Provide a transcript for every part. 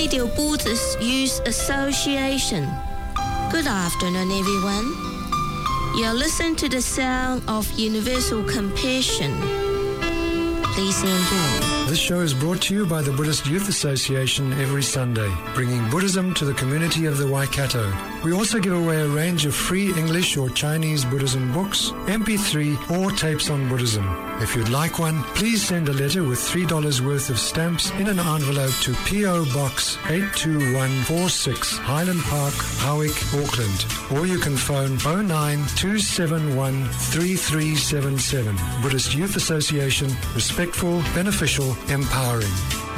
Radio Buddhist Youth Association. Good afternoon, everyone. You're listening to the sound of universal compassion. Please enjoy. This show is brought to you by the Buddhist Youth Association every Sunday, bringing Buddhism to the community of the Waikato. We also give away a range of free English or Chinese Buddhism books, MP3 or tapes on Buddhism. If you'd like one, please send a letter with $3 worth of stamps in an envelope to P.O. Box 82146, Highland Park, Howick, Auckland. Or you can phone 09 271 3377. Buddhist Youth Association, respectful, beneficial, empowering.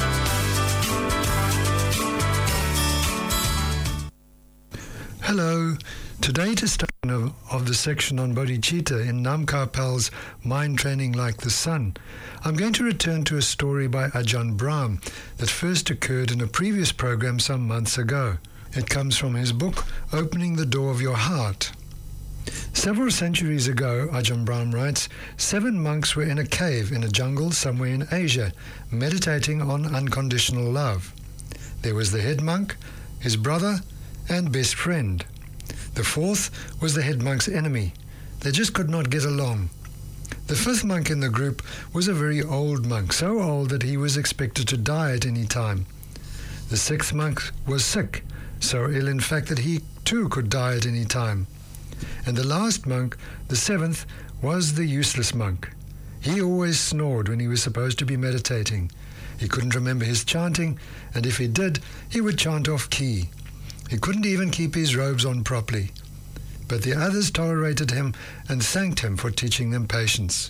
Hello. Today, to start of the section on bodhicitta in Nam Karpal's Mind Training Like the Sun, I'm going to return to a story by Ajahn Brahm that first occurred in a previous program some months ago. It comes from his book, Opening the Door of Your Heart. Several centuries ago, Ajahn Brahm writes, 7 monks were in a cave in a jungle somewhere in Asia, meditating on unconditional love. There was the head monk, his brother, and best friend. The 4th was the head monk's enemy. They just could not get along. The 5th monk in the group was a very old monk, so old that he was expected to die at any time. The 6th monk was sick, so ill in fact that he too could die at any time. And the last monk, the 7th, was the useless monk. He always snored when he was supposed to be meditating. He couldn't remember his chanting, and if he did, he would chant off key. He couldn't even keep his robes on properly. But the others tolerated him and thanked him for teaching them patience.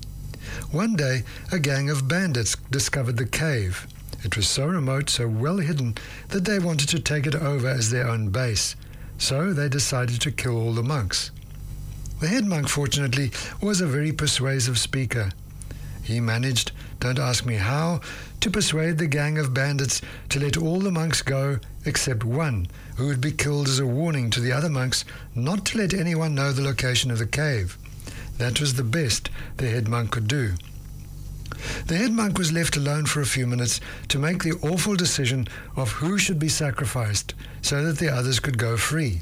One day, a gang of bandits discovered the cave. It was so remote, so well hidden, that they wanted to take it over as their own base. So they decided to kill all the monks. The head monk, fortunately, was a very persuasive speaker. He managed, don't ask me how, to persuade the gang of bandits to let all the monks go except one, who would be killed as a warning to the other monks not to let anyone know the location of the cave. That was the best the head monk could do. The head monk was left alone for a few minutes to make the awful decision of who should be sacrificed so that the others could go free.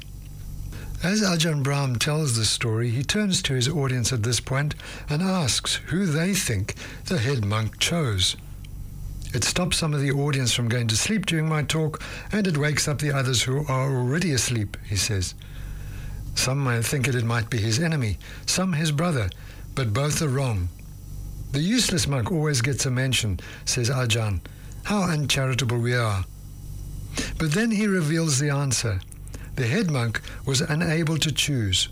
As Ajahn Brahm tells this story, he turns to his audience at this point and asks who they think the head monk chose. It stops some of the audience from going to sleep during my talk, and it wakes up the others who are already asleep, he says. Some might think it might be his enemy, some his brother, but both are wrong. The useless monk always gets a mention, says Ajahn. How uncharitable we are. But then he reveals the answer. The head monk was unable to choose.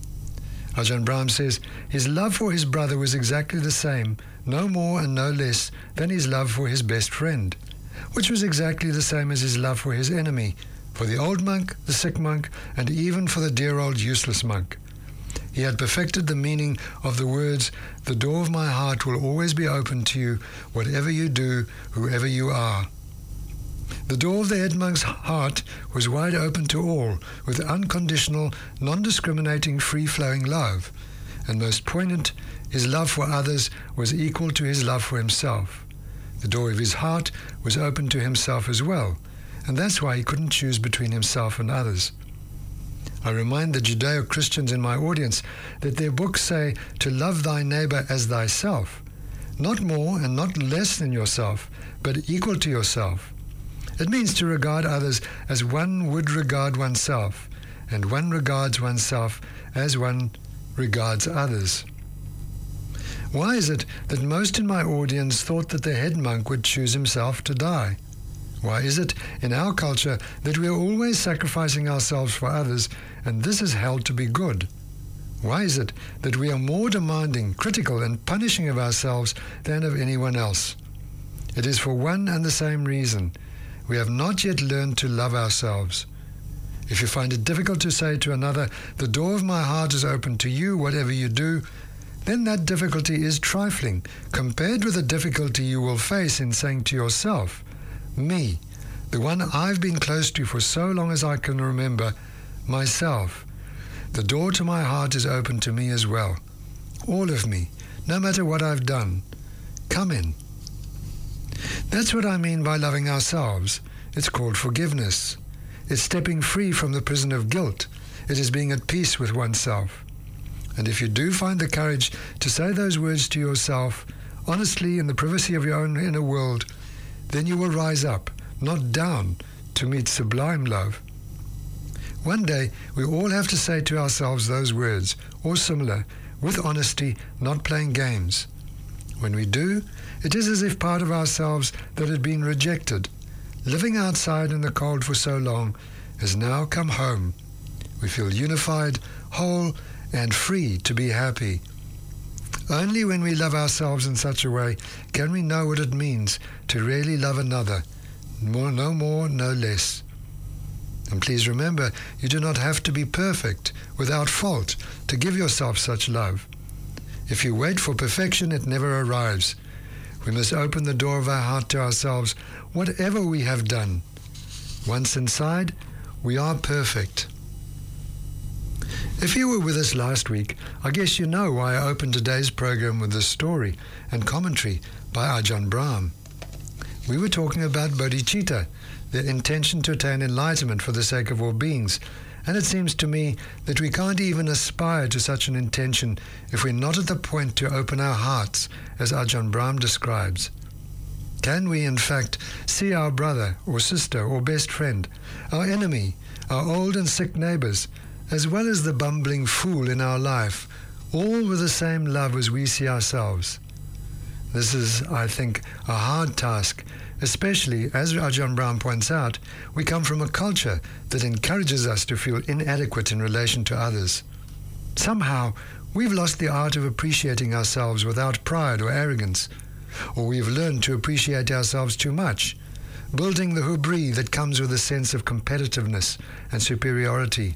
Ajahn Brahm says his love for his brother was exactly the same, no more and no less than his love for his best friend, which was exactly the same as his love for his enemy, for the old monk, the sick monk, and even for the dear old useless monk. He had perfected the meaning of the words, "The door of my heart will always be open to you, whatever you do, whoever you are." The door of the head monk's heart was wide open to all, with unconditional, non-discriminating, free-flowing love. And most poignant, his love for others was equal to his love for himself. The door of his heart was open to himself as well, and that's why he couldn't choose between himself and others. I remind the Judeo-Christians in my audience that their books say to love thy neighbor as thyself, not more and not less than yourself, but equal to yourself. It means to regard others as one would regard oneself, and one regards oneself as one regards others. Why is it that most in my audience thought that the head monk would choose himself to die? Why is it in our culture that we are always sacrificing ourselves for others, and this is held to be good? Why is it that we are more demanding, critical, and punishing of ourselves than of anyone else? It is for one and the same reason. We have not yet learned to love ourselves. If you find it difficult to say to another, "The door of my heart is open to you, whatever you do," then that difficulty is trifling compared with the difficulty you will face in saying to yourself, "Me, the one I've been close to for so long as I can remember, myself. The door to my heart is open to me as well. All of me, no matter what I've done. Come in." That's what I mean by loving ourselves. It's called forgiveness. It's stepping free from the prison of guilt. It is being at peace with oneself. And if you do find the courage to say those words to yourself, honestly in the privacy of your own inner world, then you will rise up, not down, to meet sublime love. One day, we all have to say to ourselves those words, or similar, with honesty, not playing games. When we do, it is as if part of ourselves that had been rejected, living outside in the cold for so long, has now come home. We feel unified, whole, and free to be happy. Only when we love ourselves in such a way can we know what it means to really love another. No more, no less. And please remember, you do not have to be perfect, without fault, to give yourself such love. If you wait for perfection, it never arrives. We must open the door of our heart to ourselves, whatever we have done. Once inside, we are perfect. If you were with us last week, I guess you know why I opened today's program with this story and commentary by Ajahn Brahm. We were talking about bodhicitta, the intention to attain enlightenment for the sake of all beings, and it seems to me that we can't even aspire to such an intention if we're not at the point to open our hearts, as Ajahn Brahm describes. Can we, in fact, see our brother or sister or best friend, our enemy, our old and sick neighbors, as well as the bumbling fool in our life, all with the same love as we see ourselves? This is, I think, a hard task, especially, as Ajahn Brahm points out, we come from a culture that encourages us to feel inadequate in relation to others. Somehow, we've lost the art of appreciating ourselves without pride or arrogance, or we've learned to appreciate ourselves too much, building the hubris that comes with a sense of competitiveness and superiority.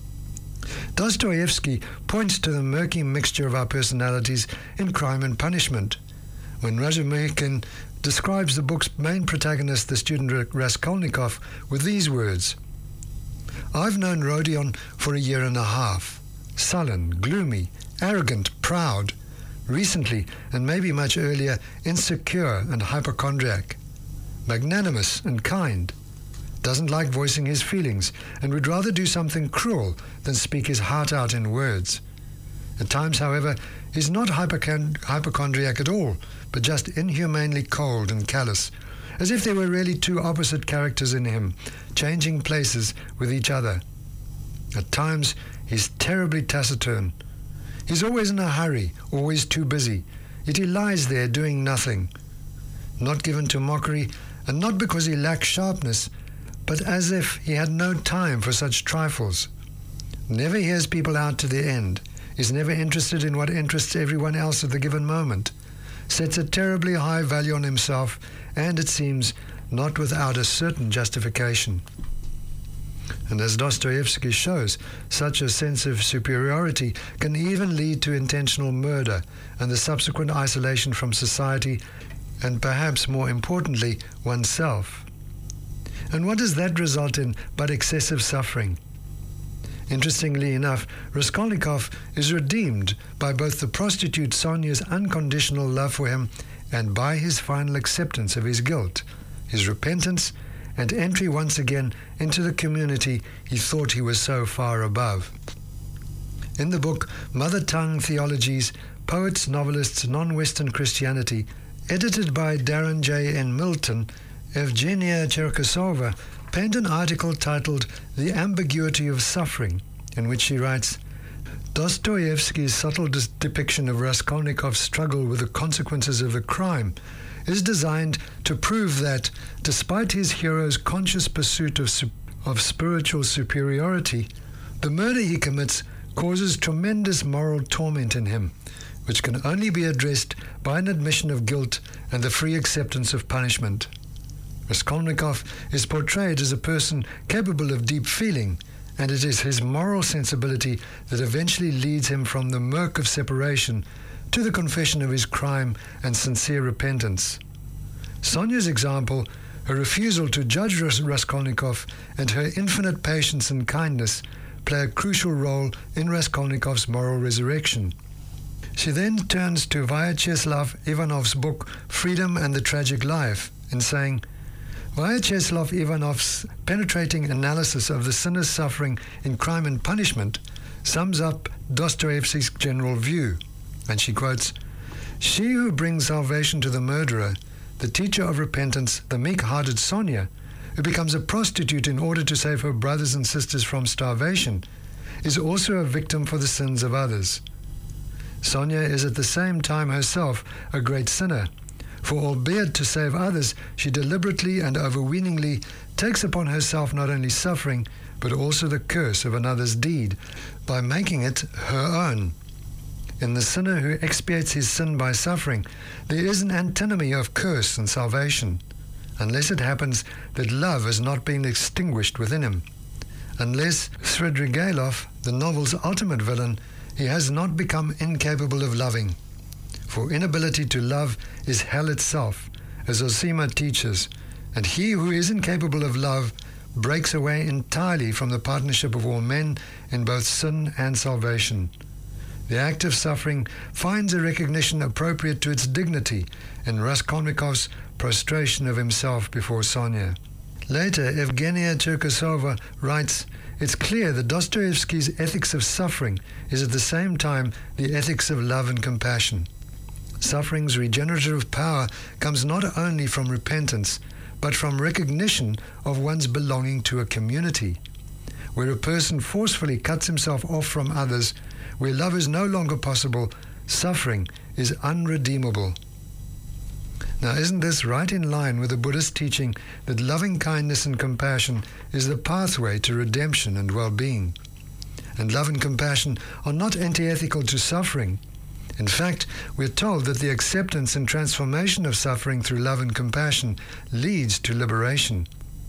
Dostoevsky points to the murky mixture of our personalities in Crime and Punishment, when Razumihin describes the book's main protagonist, the student Raskolnikov, with these words: "I've known Rodion for a year and a half. Sullen, gloomy, arrogant, proud. Recently, and maybe much earlier, insecure and hypochondriac. Magnanimous and kind. Doesn't like voicing his feelings and would rather do something cruel than speak his heart out in words. At times, however, he's not hypochondriac at all, but just inhumanely cold and callous, as if there were really two opposite characters in him, changing places with each other. At times, he's terribly taciturn. He's always in a hurry, always too busy, yet he lies there doing nothing. Not given to mockery, and not because he lacks sharpness, but as if he had no time for such trifles. Never hears people out to the end, is never interested in what interests everyone else at the given moment, sets a terribly high value on himself, and, it seems, not without a certain justification." And as Dostoevsky shows, such a sense of superiority can even lead to intentional murder and the subsequent isolation from society and, perhaps more importantly, oneself. And what does that result in but excessive suffering? Interestingly enough, Raskolnikov is redeemed by both the prostitute Sonia's unconditional love for him and by his final acceptance of his guilt, his repentance, and entry once again into the community he thought he was so far above. In the book Mother Tongue Theologies, Poets, Novelists, Non-Western Christianity, edited by Darren J. N. Milton, Evgenia Cherkasova penned an article titled The Ambiguity of Suffering, in which she writes, "Dostoevsky's subtle depiction of Raskolnikov's struggle with the consequences of the crime is designed to prove that, despite his hero's conscious pursuit of spiritual superiority, the murder he commits causes tremendous moral torment in him, which can only be addressed by an admission of guilt and the free acceptance of punishment. Raskolnikov is portrayed as a person capable of deep feeling, and it is his moral sensibility that eventually leads him from the murk of separation to the confession of his crime and sincere repentance. Sonia's example, her refusal to judge Raskolnikov, and her infinite patience and kindness play a crucial role in Raskolnikov's moral resurrection." She then turns to Vyacheslav Ivanov's book Freedom and the Tragic Life in saying, Vyacheslav Ivanov's penetrating analysis of the sinner's suffering in Crime and Punishment sums up Dostoevsky's general view, and she quotes, "She who brings salvation to the murderer, the teacher of repentance, the meek-hearted Sonia, who becomes a prostitute in order to save her brothers and sisters from starvation, is also a victim for the sins of others. Sonia is at the same time herself a great sinner, for albeit to save others, she deliberately and overweeningly takes upon herself not only suffering, but also the curse of another's deed, by making it her own. In the sinner who expiates his sin by suffering, there is an antinomy of curse and salvation, unless it happens that love has not been extinguished within him. Unless Svidrigailov, the novel's ultimate villain, he has not become incapable of loving. For inability to love is hell itself, as Zosima teaches, and he who is incapable of love breaks away entirely from the partnership of all men in both sin and salvation. The act of suffering finds a recognition appropriate to its dignity in Raskolnikov's prostration of himself before Sonia." Later, Evgenia Cherkasova writes, "It's clear that Dostoevsky's ethics of suffering is at the same time the ethics of love and compassion. Suffering's regenerative power comes not only from repentance, but from recognition of one's belonging to a community. Where a person forcefully cuts himself off from others, where love is no longer possible, suffering is unredeemable." Now, isn't this right in line with the Buddhist teaching that loving kindness and compassion is the pathway to redemption and well-being? And love and compassion are not antithetical to suffering. In fact, we're told that the acceptance and transformation of suffering through love and compassion leads to liberation.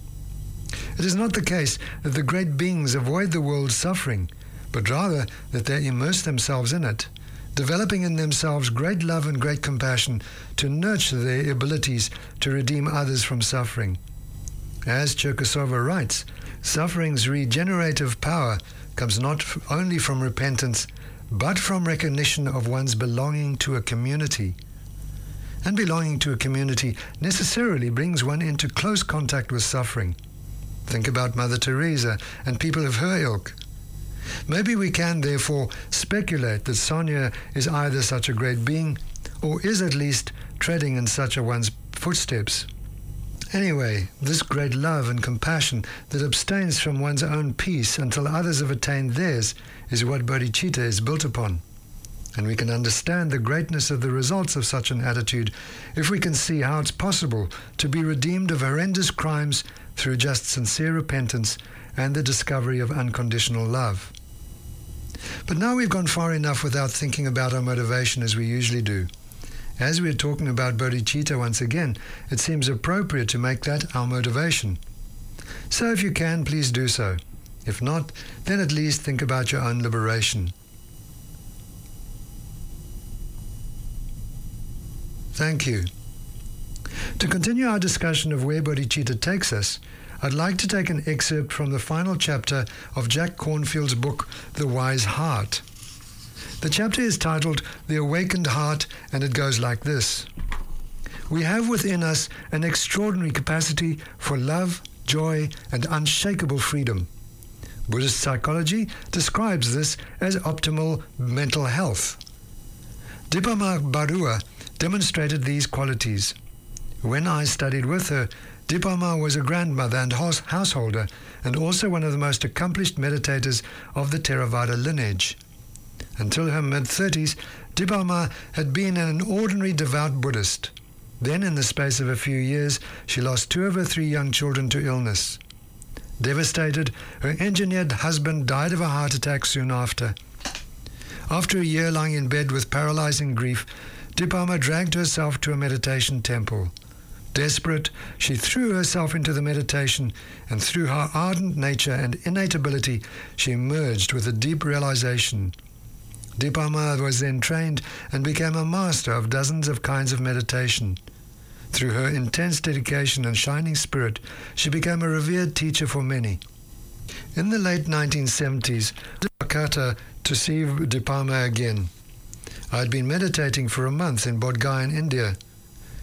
It is not the case that the great beings avoid the world's suffering, but rather that they immerse themselves in it, developing in themselves great love and great compassion to nurture their abilities to redeem others from suffering. As Cherkasova writes, suffering's regenerative power comes not only from repentance, but from recognition of one's belonging to a community. And belonging to a community necessarily brings one into close contact with suffering. Think about Mother Teresa and people of her ilk. Maybe we can, therefore, speculate that Sonia is either such a great being, or is at least treading in such a one's footsteps. Anyway, this great love and compassion that abstains from one's own peace until others have attained theirs is what bodhicitta is built upon. And we can understand the greatness of the results of such an attitude if we can see how it's possible to be redeemed of horrendous crimes through just sincere repentance and the discovery of unconditional love. But now we've gone far enough without thinking about our motivation as we usually do. As we're talking about bodhicitta once again, it seems appropriate to make that our motivation. So if you can, please do so. If not, then at least think about your own liberation. Thank you. To continue our discussion of where bodhicitta takes us, I'd like to take an excerpt from the final chapter of Jack Cornfield's book, The Wise Heart. The chapter is titled The Awakened Heart, and it goes like this. We have within us an extraordinary capacity for love, joy, and unshakable freedom. Buddhist psychology describes this as optimal mental health. Dipama Barua demonstrated these qualities. When I studied with her, Dipama was a grandmother and householder, and also one of the most accomplished meditators of the Theravada lineage. Until her mid-30s, Dipama had been an ordinary devout Buddhist. Then, in the space of a few years, she lost 2 of her 3 young children to illness. Devastated, her engineered husband died of a heart attack soon after. After a year lying in bed with paralyzing grief, Dipama dragged herself to a meditation temple. Desperate, she threw herself into the meditation, and through her ardent nature and innate ability, she emerged with a deep realization. Dipama was then trained and became a master of dozens of kinds of meditation. Through her intense dedication and shining spirit, she became a revered teacher for many. In the late 1970s, I was Calcutta to see Dipama again. I had been meditating for a month in Bodh Gaya in India.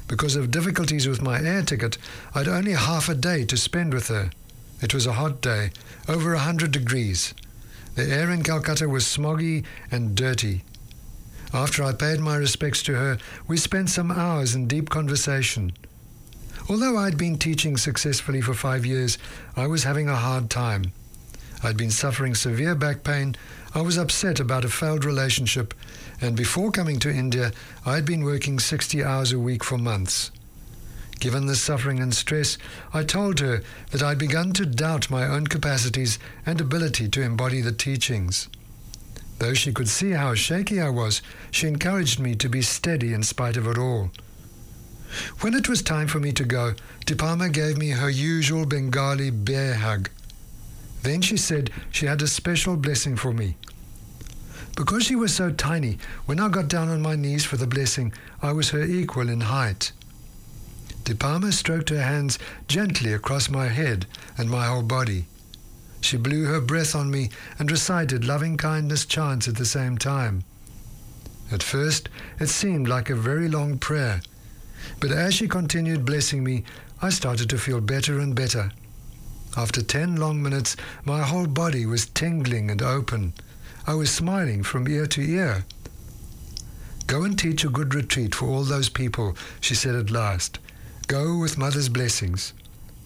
Because of difficulties with my air ticket, I had only half a day to spend with her. It was a hot day, over 100 degrees. The air in Calcutta was smoggy and dirty. After I paid my respects to her, we spent some hours in deep conversation. Although I'd been teaching successfully for 5 years, I was having a hard time. I'd been suffering severe back pain, I was upset about a failed relationship, and before coming to India, I'd been working 60 hours a week for months. Given the suffering and stress, I told her that I'd begun to doubt my own capacities and ability to embody the teachings. Though she could see how shaky I was, she encouraged me to be steady in spite of it all. When it was time for me to go, Dipama gave me her usual Bengali bear hug. Then she said she had a special blessing for me. Because she was so tiny, when I got down on my knees for the blessing, I was her equal in height. Dipama stroked her hands gently across my head and my whole body. She blew her breath on me and recited loving-kindness chants at the same time. At first, it seemed like a very long prayer, but as she continued blessing me, I started to feel better and better. After 10 long minutes, my whole body was tingling and open. I was smiling from ear to ear. "Go and teach a good retreat for all those people," she said at last. "Go with Mother's blessings."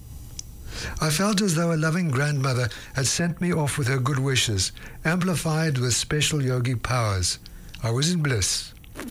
I felt as though a loving grandmother had sent me off with her good wishes, amplified with special yogi powers. I was in bliss.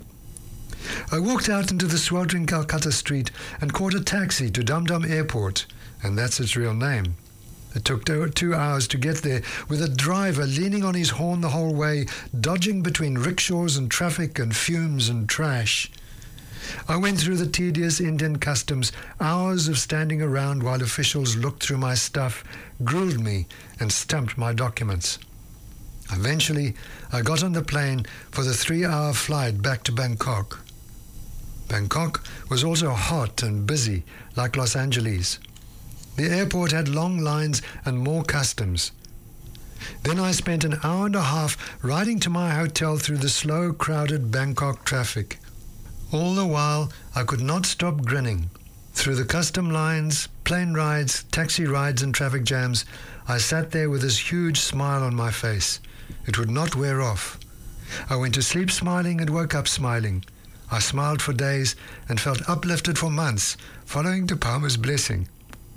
I walked out into the sweltering Calcutta street and caught a taxi to Dum Dum Airport, and that's its real name. It took 2 hours to get there, with a driver leaning on his horn the whole way, dodging between rickshaws and traffic and fumes and trash. I went through the tedious Indian customs, hours of standing around while officials looked through my stuff, grilled me, and stamped my documents. Eventually, I got on the plane for the 3-hour flight back to Bangkok. Bangkok was also hot and busy, like Los Angeles. The airport had long lines and more customs. Then I spent an hour and a half riding to my hotel through the slow, crowded Bangkok traffic. All the while, I could not stop grinning. Through the custom lines, plane rides, taxi rides and traffic jams, I sat there with this huge smile on my face. It would not wear off. I went to sleep smiling and woke up smiling. I smiled for days and felt uplifted for months, following Dipama's blessing.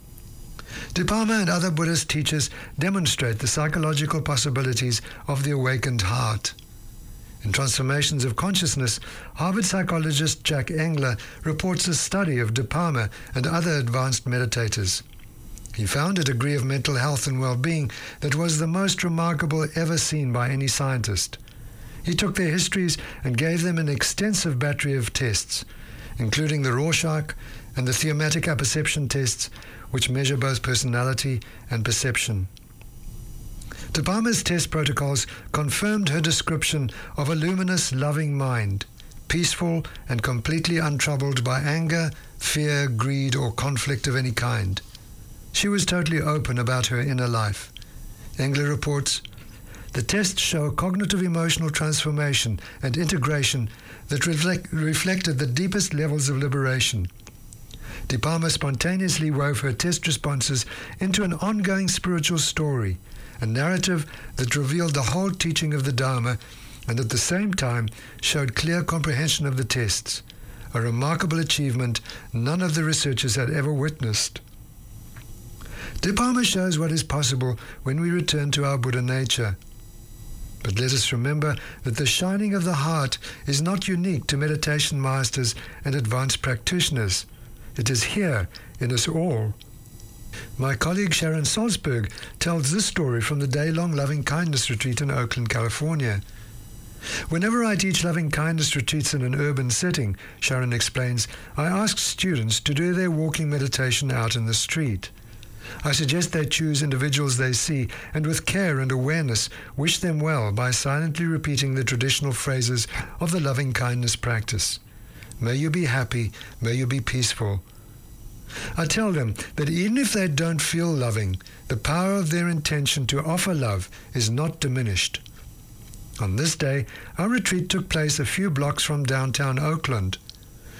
Dipama and other Buddhist teachers demonstrate the psychological possibilities of the awakened heart. In Transformations of Consciousness, Harvard psychologist Jack Engler reports a study of Dipama and other advanced meditators. He found a degree of mental health and well-being that was the most remarkable ever seen by any scientist. He took their histories and gave them an extensive battery of tests, including the Rorschach and the thematic apperception tests, which measure both personality and perception. Dipama's test protocols confirmed her description of a luminous, loving mind, peaceful and completely untroubled by anger, fear, greed, or conflict of any kind. She was totally open about her inner life. Engler reports, "The tests show cognitive emotional transformation and integration that reflected the deepest levels of liberation. Dipama spontaneously wove her test responses into an ongoing spiritual story, a narrative that revealed the whole teaching of the Dharma and at the same time showed clear comprehension of the tests, a remarkable achievement none of the researchers had ever witnessed." Dipama shows what is possible when we return to our Buddha nature. But let us remember that the shining of the heart is not unique to meditation masters and advanced practitioners. It is here in us all. My colleague Sharon Salzberg tells this story from the day-long loving-kindness retreat in Oakland, California. "Whenever I teach loving-kindness retreats in an urban setting," Sharon explains, "I ask students to do their walking meditation out in the street. I suggest they choose individuals they see and with care and awareness wish them well by silently repeating the traditional phrases of the loving-kindness practice. May you be happy, may you be peaceful. I tell them that even if they don't feel loving, the power of their intention to offer love is not diminished. On this day, our retreat took place a few blocks from downtown Oakland.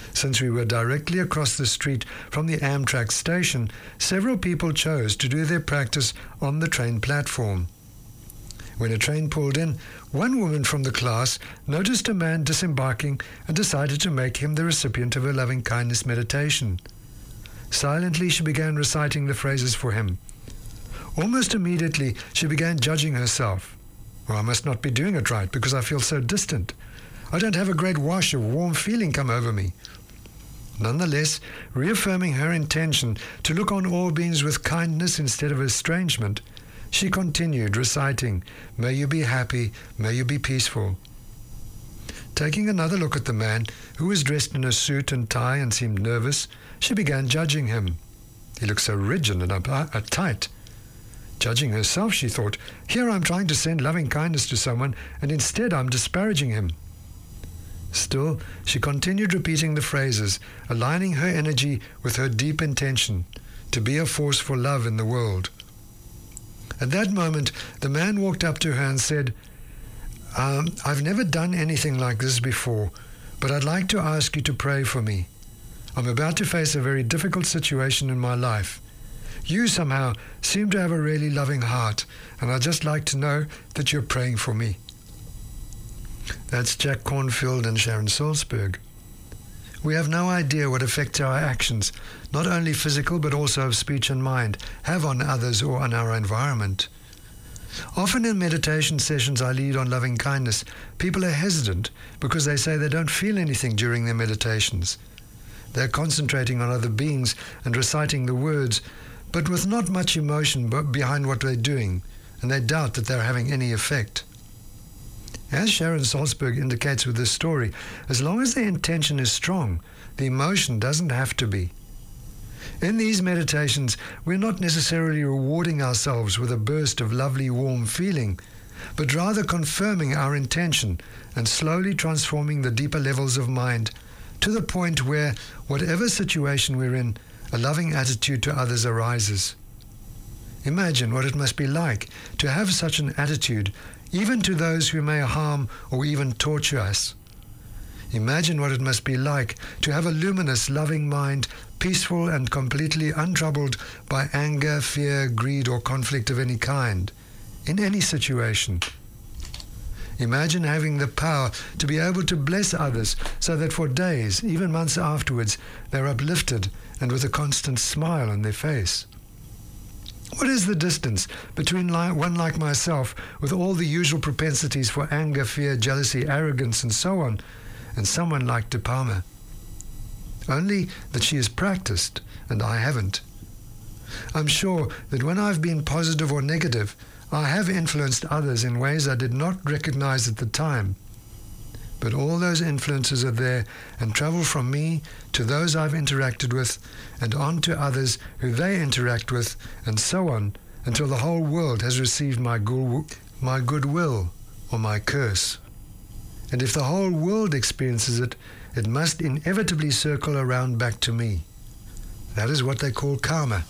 Since we were directly across the street from the Amtrak station, several people chose to do their practice on the train platform. When a train pulled in, one woman from the class noticed a man disembarking and decided to make him the recipient of her loving-kindness meditation. Silently, she began reciting the phrases for him. Almost immediately, she began judging herself. Well, I must not be doing it right because I feel so distant. I don't have a great wash of warm feeling come over me. Nonetheless, reaffirming her intention to look on all beings with kindness instead of estrangement, she continued reciting, "May you be happy, may you be peaceful." Taking another look at the man, who was dressed in a suit and tie and seemed nervous, she began judging him. He looked so rigid and uptight. Judging herself, she thought, here I'm trying to send loving kindness to someone, and instead I'm disparaging him. Still, she continued repeating the phrases, aligning her energy with her deep intention to be a force for love in the world. At that moment, the man walked up to her and said, I've never done anything like this before, but I'd like to ask you to pray for me. I'm about to face a very difficult situation in my life. You somehow seem to have a really loving heart, and I'd just like to know that you're praying for me. That's Jack Kornfield and Sharon Salzberg. We have no idea what effects our actions, not only physical but also of speech and mind, have on others or on our environment. Often in meditation sessions I lead on loving kindness, people are hesitant because they say they don't feel anything during their meditations. They're concentrating on other beings and reciting the words, but with not much emotion behind what they're doing, and they doubt that they're having any effect. As Sharon Salzberg indicates with this story, as long as the intention is strong, the emotion doesn't have to be. In these meditations, we're not necessarily rewarding ourselves with a burst of lovely, warm feeling, but rather confirming our intention and slowly transforming the deeper levels of mind to the point where, whatever situation we're in, a loving attitude to others arises. Imagine what it must be like to have such an attitude, even to those who may harm or even torture us. Imagine what it must be like to have a luminous, loving mind, peaceful and completely untroubled by anger, fear, greed, or conflict of any kind, in any situation. Imagine having the power to be able to bless others so that for days, even months afterwards, they're uplifted and with a constant smile on their face. What is the distance between one like myself, with all the usual propensities for anger, fear, jealousy, arrogance, and so on, and someone like De Palma? Only that she has practiced, and I haven't. I'm sure that when I've been positive or negative, I have influenced others in ways I did not recognize at the time. But all those influences are there and travel from me to those I've interacted with and on to others who they interact with, and so on, until the whole world has received my goodwill or my curse. And if the whole world experiences it, it must inevitably circle around back to me. That is what they call karma.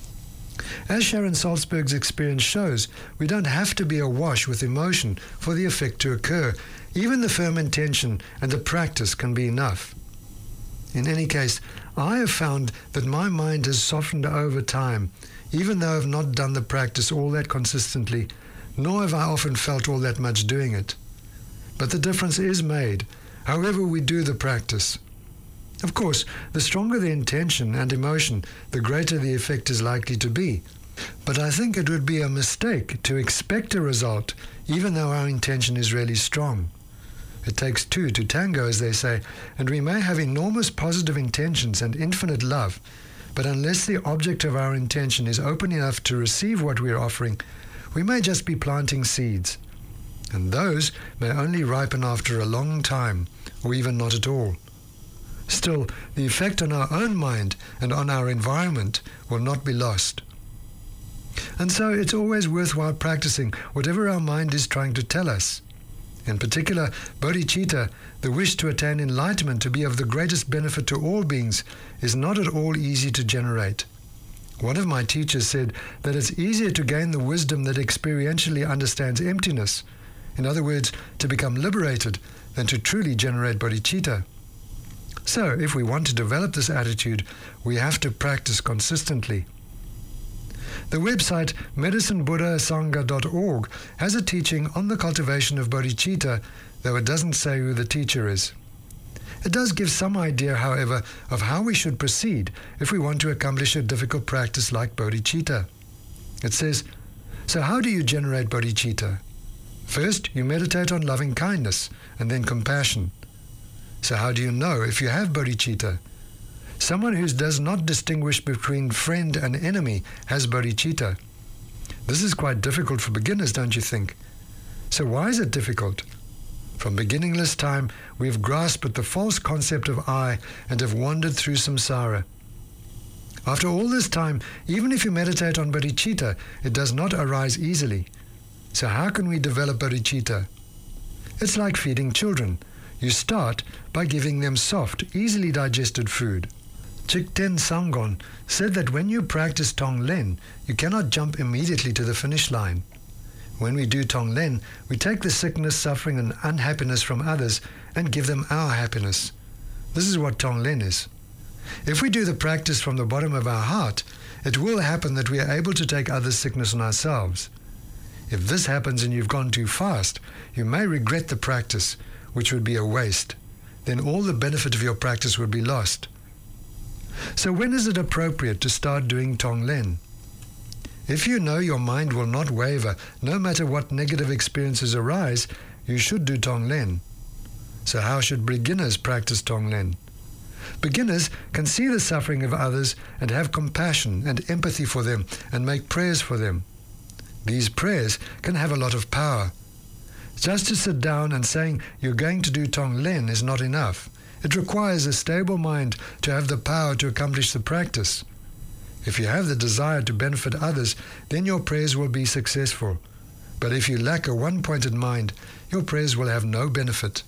As Sharon Salzberg's experience shows, we don't have to be awash with emotion for the effect to occur. Even the firm intention and the practice can be enough. In any case, I have found that my mind has softened over time, even though I have not done the practice all that consistently, nor have I often felt all that much doing it. But the difference is made, however we do the practice. Of course, the stronger the intention and emotion, the greater the effect is likely to be. But I think it would be a mistake to expect a result, even though our intention is really strong. It takes two to tango, as they say, and we may have enormous positive intentions and infinite love, but unless the object of our intention is open enough to receive what we are offering, we may just be planting seeds. And those may only ripen after a long time, or even not at all. Still, the effect on our own mind and on our environment will not be lost. And so it's always worthwhile practicing whatever our mind is trying to tell us. In particular, bodhicitta, the wish to attain enlightenment to be of the greatest benefit to all beings, is not at all easy to generate. One of my teachers said that it's easier to gain the wisdom that experientially understands emptiness, in other words, to become liberated, than to truly generate bodhicitta. So, if we want to develop this attitude, we have to practice consistently. The website medicinebuddhasangha.org has a teaching on the cultivation of bodhicitta, though it doesn't say who the teacher is. It does give some idea, however, of how we should proceed if we want to accomplish a difficult practice like bodhicitta. It says, so how do you generate bodhicitta? First, you meditate on loving kindness and then compassion. So how do you know if you have bodhicitta? Someone who does not distinguish between friend and enemy has bodhicitta. This is quite difficult for beginners, don't you think? So why is it difficult? From beginningless time, we have grasped at the false concept of I and have wandered through samsara. After all this time, even if you meditate on bodhicitta, it does not arise easily. So how can we develop bodhicitta? It's like feeding children. You start by giving them soft, easily digested food. Jigten Samgon said that when you practice Tonglen, you cannot jump immediately to the finish line. When we do Tonglen, we take the sickness, suffering and unhappiness from others and give them our happiness. This is what Tonglen is. If we do the practice from the bottom of our heart, it will happen that we are able to take others' sickness on ourselves. If this happens and you've gone too fast, you may regret the practice, which would be a waste. Then all the benefit of your practice would be lost. So when is it appropriate to start doing Tonglen? If you know your mind will not waver, no matter what negative experiences arise, you should do Tonglen. So how should beginners practice Tonglen? Beginners can see the suffering of others and have compassion and empathy for them and make prayers for them. These prayers can have a lot of power. Just to sit down and saying you're going to do Tonglen is not enough. It requires a stable mind to have the power to accomplish the practice. If you have the desire to benefit others, then your prayers will be successful. But if you lack a one-pointed mind, your prayers will have no benefit.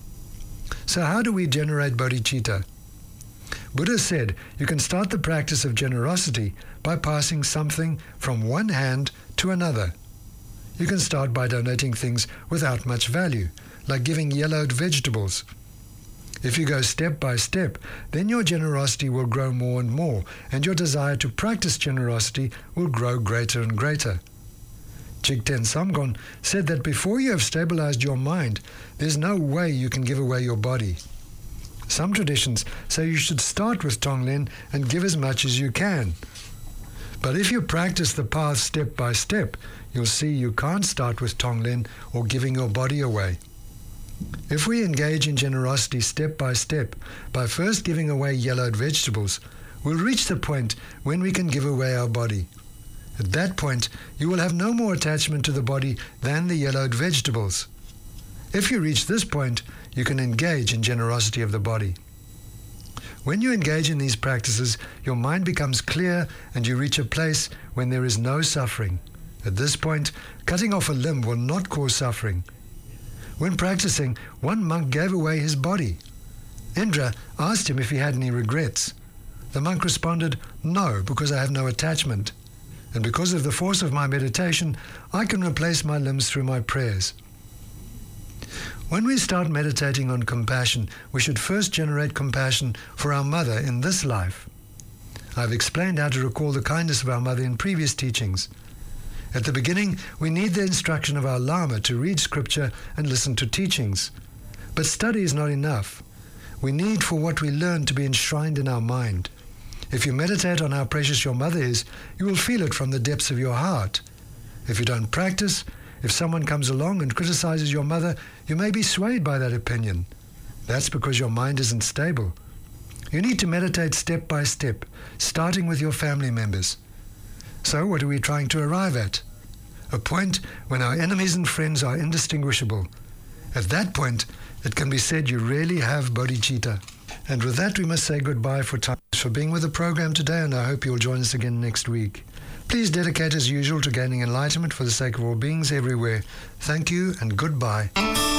So how do we generate bodhicitta? Buddha said you can start the practice of generosity by passing something from one hand to another. You can start by donating things without much value, like giving yellowed vegetables. If you go step by step, then your generosity will grow more and more, and your desire to practice generosity will grow greater and greater. Jigten Samgon said that before you have stabilized your mind, there's no way you can give away your body. Some traditions say you should start with Tonglen and give as much as you can. But if you practice the path step by step, you'll see you can't start with Tonglen or giving your body away. If we engage in generosity step by step, by first giving away yellowed vegetables, we'll reach the point when we can give away our body. At that point, you will have no more attachment to the body than the yellowed vegetables. If you reach this point, you can engage in generosity of the body. When you engage in these practices, your mind becomes clear and you reach a place when there is no suffering. At this point, cutting off a limb will not cause suffering. When practicing, one monk gave away his body. Indra asked him if he had any regrets. The monk responded, "No, because I have no attachment. And because of the force of my meditation, I can replace my limbs through my prayers." When we start meditating on compassion, we should first generate compassion for our mother in this life. I've explained how to recall the kindness of our mother in previous teachings. At the beginning, we need the instruction of our Lama to read scripture and listen to teachings. But study is not enough. We need for what we learn to be enshrined in our mind. If you meditate on how precious your mother is, you will feel it from the depths of your heart. If you don't practice, if someone comes along and criticizes your mother, you may be swayed by that opinion. That's because your mind isn't stable. You need to meditate step by step, starting with your family members. So what are we trying to arrive at? A point when our enemies and friends are indistinguishable. At that point, it can be said you really have bodhicitta. And with that, we must say goodbye for time. Thanks for being with the program today, and I hope you'll join us again next week. Please dedicate as usual to gaining enlightenment for the sake of all beings everywhere. Thank you and goodbye.